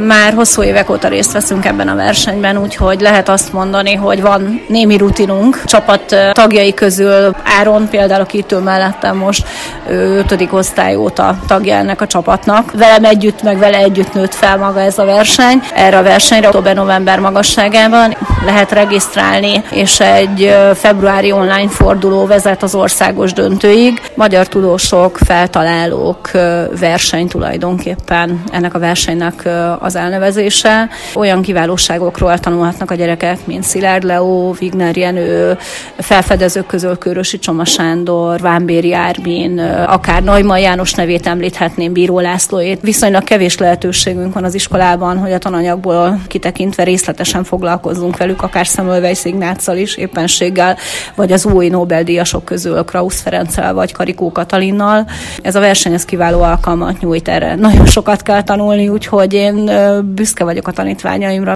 Már hosszú évek óta részt veszünk ebben a versenyben, úgyhogy lehet azt mondani, hogy van némi rutinunk. Csapat tagjai közül Áron például, aki itt ül mellettem most, 5. osztály óta tagja ennek a csapatnak. Velem együtt, meg vele együtt nőtt fel maga ez a verseny. Erre a versenyre október-november magasságában lehet regisztrálni, és egy februári online forduló vezet az országos döntőig. Magyar tudósok, feltalálók verseny tulajdonképpen ennek a versenynek az elnevezése. Olyan kiválóságokról tanulhatnak a gyerekek, mint Szilárd Leó, Wigner Jenő, felfedezők közül Kőrösi Csoma Sándor, Vámbéri Ármin, akár Neumann János nevét említhetném, Bíró Lászlóét. Viszonylag kevés lehetőségünk van az iskolában, hogy a tananyagból kitekintve részletesen foglalkozzunk velük, akár Semmelweis Ignáccal is éppenséggel, vagy az új Nobel-díjasok közül Krausz Ferenccel, vagy Karikó Katalinnal. Ez a verseny ez kiváló alkalmat nyújt erre. Nagyon sokat kell tanulni, úgyhogy én büszke vagyok a tanítványaimra.